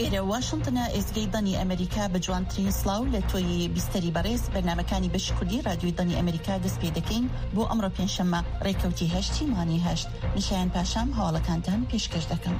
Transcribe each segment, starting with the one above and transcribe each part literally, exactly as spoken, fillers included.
لێرە واشنگتنە ئێزگەی دەنی ئەمریکا بە جوانترین سڵاو لە تۆی بیستەری بەڕێز بەرنامەکانی بەشی کوردی رادیۆی دەنی ئەمریکا دەست پێ دەکەین بۆ ئەمڕۆ پێنجشەممە ڕێکەوتی هەشتی مانی هەشت نیشایان پاشام هەواڵەکانتان پێشکەش دەکەم.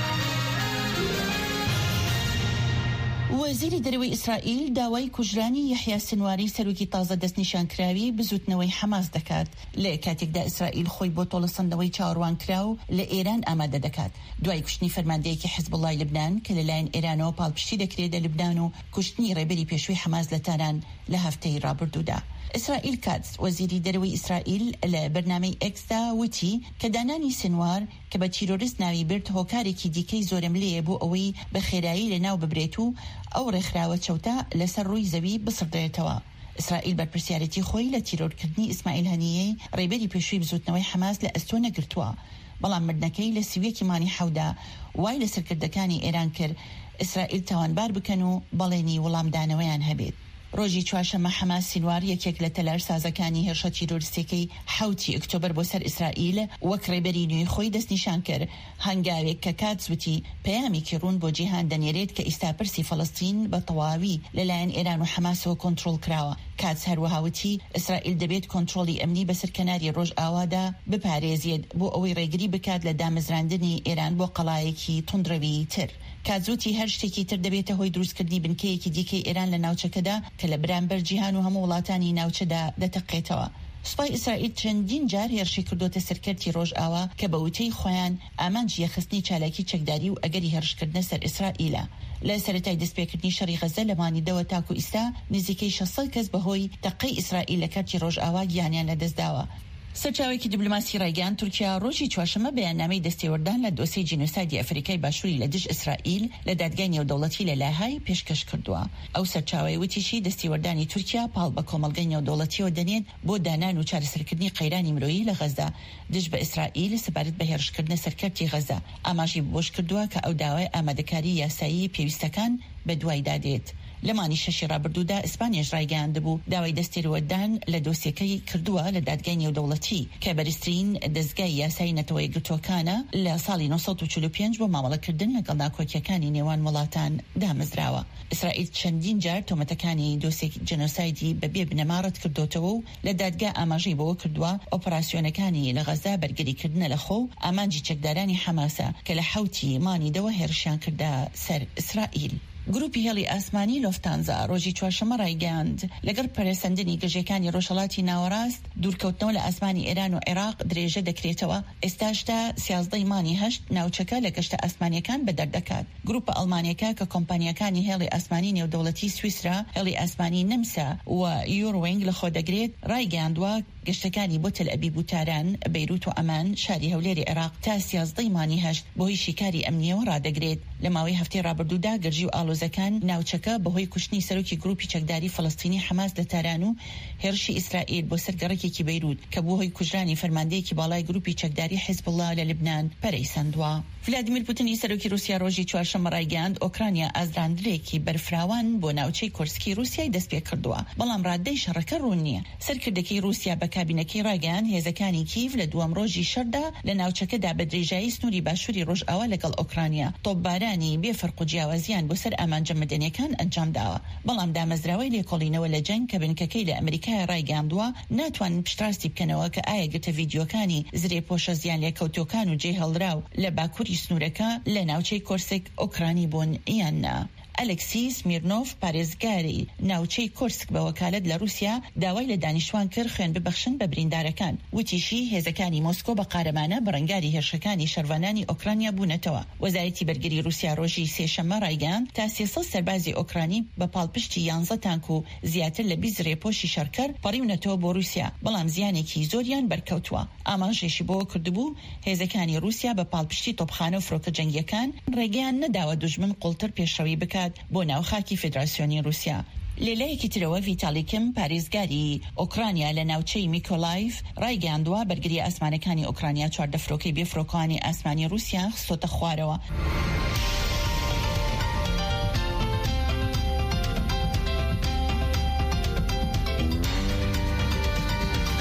وەزیری دەرەوەی ئیسرائیل داوای کوژرانی یەحیا سنواری سەرۆکی تازە دەستنیشانکراوی بزوتنەوەی حەماس دەکات لە کاتێکدا ئیسرائیل خۆی بۆ تۆڵەسەندنەوەی چاوەڕوانکراو لە ئێران ئامادە دەکات دوای کوشتنی فەرماندەیەکی حیزبوڵای لبنان کە لەلایەن ئێرانەوە پاڵپشتی دەکرێت لە لبنان و کوشتنی ڕێبەری پێشووی حەماس لە تاران لە هەفتەی ڕابردوودا. ئیسرائیل کاتس وەزیری دەرەوەی ئیسرائیل لە بەرنامەی ئێکسدا وتی کە دانانی سنوار کە بە تیرۆریست ناوی برد هۆکارێکی دیکەی زۆرم لێیە بۆ ئەوەی بە خێرایی لە ناو ببرێت و ئەو ڕێکخراوە چەوتە لەسەر ڕووی زەوی بسڕدرێتەوە. ئیسرائیل بەرپرسیارەتی خۆی لە تیرۆرکردنی ئیسماعیل هەنیەی ڕێبەری پێشووی بزوتنەوەی حەماس لە ئەستۆ نەگرتووە، بەڵام مردنەکەی لە سیویەکی مانی حەودا وای لە سەرکردەکانی ئێران کرد ئیسرائیل تاوانبار بکەن و بەڵێنی وەڵامدانەوەیان هەبێت. ڕۆژی چوارشەممە حەماس سینوار یەکێک لە تەلار سازەکانی هێرشە تیرۆریستەکەی حوتی ئۆکتۆبەر بۆ سەر ئیسرائیل وەک ڕێبەری نوێی خۆی دەستنیشان کرد هەنگاوێک کە کاتس وتی پەیامێکی ڕوون بۆ جیهان دەنێرێت کە ئیستاپرسی فەڵەستین بە تەواوی لەلایەن ئێران و حەماسەوە کۆنتڕۆڵ کراوە. کاتس هەروەها وتی ئیسرائیل دەبێت کۆنتڕۆڵی ئەمنی بەسەر کەناری ڕۆژ ئاوادا بپارێزێت بۆ ئەوەی ڕێگری بکات لە دامەزراندنی ئێران بۆ قەڵایەکی توندڕەوی تر. کاتزوتی هەر شتێکی تر دەبێتە هۆی دروستکردنی بنکەیەکی دیکەی ئێران لە ناوچەکەدا کە لە بەرامبەر جیهان و هەموو وڵاتانی ناوچەدا دەتەقێتەوە. سوپای ئیسرائیل چەندین جار هێرشی کردوتە سەرکەرتی ڕۆژ ئاوا کە بە وتەی خۆیان ئامانجی یەخستنی چالاکی چەکداری و ئەگەری هێرشکردنە سەر ئیسرائیلە. لە سەرەتای دەستپێکردنی شەڕی غەزە لە مانیدەوە تاکو ئیستا نزیکەی شەسەد کەس بەهۆی تەقەی ئیسرائیل لە کەرتی ڕۆژ ئاوا گیانیان لەدەستداوە. سەرچاوێکی دیبلۆماسی ڕایگەیاند تورکیا ڕۆژی چوارشەممە بەیاننامەی دەستێوەردان لە دۆسیی جینۆسایدی ئەفریقای باشووری لە دژ ئیسرائیل لە دادگای نێودەوڵەتی لە لاهای پێشکەش کردووە. ئەو سەرچاوەی وتیشی دەستێوەردانی تورکیا پاڵ بە کۆمەڵگەی نێودەوڵەتیەوە دەنێت بۆ دانان و چارەسەرکردنی قەیرانی مرۆیی لە غەزە دژ بە ئیسرائیل سەبارەت بە هێرشکردنە سەرکەرتی غەزە ئاماژی بۆش کردووە کە ئەو داوای ئامادەکاری یاسایی پێویستەکان بە دوای دادێت. لەمانی شەشی ڕابردوودا ئیسپانیاش ڕایگەیاندبوو داوای دەستێوەردان لە دۆسیەکەی کردووە لە دادگای نێودەوڵەتی کە بەرزترین دەستگای یاسایی نەتەوەی گرتوەکانە لە ساڵی نۆ سەد و چل و پێنج بۆ مامەڵەکردن لەگەڵ ناکۆکیەکانی نێوان وڵاتان دامەزراوە. ئیسرائیل چەندین جار تۆمەتەکانی دۆسیێکی جەنۆسایدی بەبێ بنەماڕەت کردوتەوە و لە دادگا ئاماژەی بەوە کردووە ئۆپەراسیۆنەکانی لە غەزا بەرگریکردنە لە خۆ ئامانجی چەکدارانی حەماسە کە لە حوتی مانیدەوە هێرشیان کردا سەر ئیسرائیل. گروپی هێڵی ئاسمانی لۆفتانزا ڕۆژی چوارشەممە ڕایگەیاند لەگەڵ پەرەسەندنی گەژەکانی ڕۆژهەڵاتی ناوەڕاست دوورکەوتنەوە لە ئاسمانی ئێران و عێراق درێژە دەکرێتەوە. ئێستاشتا سیازدەی مانی هەشت ناوچەکە لە گەشتە ئاسمانیەکان بەدەردەکات. گروپە ئەڵمانیەکە کە کۆمپانیەکانی هێڵی ئاسمانی نێودەوڵەتی سویسرا هێڵی ئاسمانی نمسا و یوروینگ لە خۆ دەگرێت ڕایگەیاندووە گەشتەکانی بۆ تەل ئەبیب و تاران بەیروت و ئەمان شاری هەولێری عێراق تا سیازدەی مانی هەشت بۆهۆی شیکاری ئەمنیەوە ڕادەگرێت. لە ماوەی هەفتەی ڕابردوودا گەرجی و ئالۆزەکان ناوچەکە بەهۆی کوشتنی سەرۆکی گروپی چەکداری فەڵەستینی حەماس لە تاران و هێرشی ئیسرائیل بۆ سەر گەڕێکێکی بەیروت کە بوو هۆی کوژرانی فەرماندەیەکی باڵای گروپی چەکداری حیزبوڵڵا لە لبنان پەرەیسەندووە. ڤلادیمیر پوتینی سەرۆکی رووسیا ڕۆژی چوارشەممە ڕایگەیاند ئۆکرانیا ئازراندرێکی بەرفراوان بۆ ناوچەی کورسکی رووسیای دەست پێ کردووە، بەڵام ڕادەی شەڕەکە ڕوون نییە. سەرکردەکەی رووسیا بە کابینەکەی ڕایگەیاند هێزەکانی کیڤ لە دووەم ڕۆژی شەردا لە ناوچەکەدا بە درێژایی سنووری باشووری ڕۆژئاوا لەگەڵ ئۆکرانیا تۆپبارانی بێفەرق و جیاوازیان بۆ سەر ئامانجە مەدەنیەکان ئەنجام داوە، بەڵام دامەزراوەی لێکۆڵینەوە لە جەنگ کە بنکەکەی لە ئەمریکای ڕایگەیاندووە ناتوانن پشتڕاستی بکەنەوە کە ئایا گرتە ڤیدیۆکانی زرێ پۆشە زیان لێکەوتۆکان و جێ هەڵراو لە باکووری سنوورەکە لە ناوچەی کۆرسک ئۆکرانی بوون یان نا. ئەلێکسی سمیرنۆف پارێزگاری ناوچەی کورسک بە وەکالەت لە رووسیا داوای لە دانیشتوان کرد خوێن ببەخشن بە بریندارەکان. وتیشی هێزەکانی مۆسکۆ بە قارەمانە بەڕەنگاری هێرشەکانی شەروانانی ئۆکرانیا بوونەتەوە. وەزارەتی بەرگری رووسیا ڕۆژی سێشەممە ڕایگەیاند تا سێسەد سەربازی ئۆکرانی بە پاڵپشتی یانزە تانک و زیاتر لە بیست ڕێپۆشی شەرکەر پەڕیونەتەوە بۆ رووسیا، بەڵام زیانێکی زۆریان بەرکەوتووە. ئاماژێکی بۆ کردبوو هێزەکانی رووسیا بە پاڵپشتی تۆپخانە و فرۆکە جەنگیەکان ڕێگەیان نەداوە دوژمن قوڵتر پێشەوی بکات بۆ ناوخاکی فێدراسیۆنی رووسیا. لێلەیەکی ترەوە ڤیتالی کیم پارێزگاری ئۆکرانیا لە ناوچەی میکۆلایف ڕایگەیاندووە بەرگری ئاسمانەکانی ئۆکرانیا چواردە فرۆکەی بێفرۆکەوانی ئاسمانی رووسیا خستۆتە خوارەوە.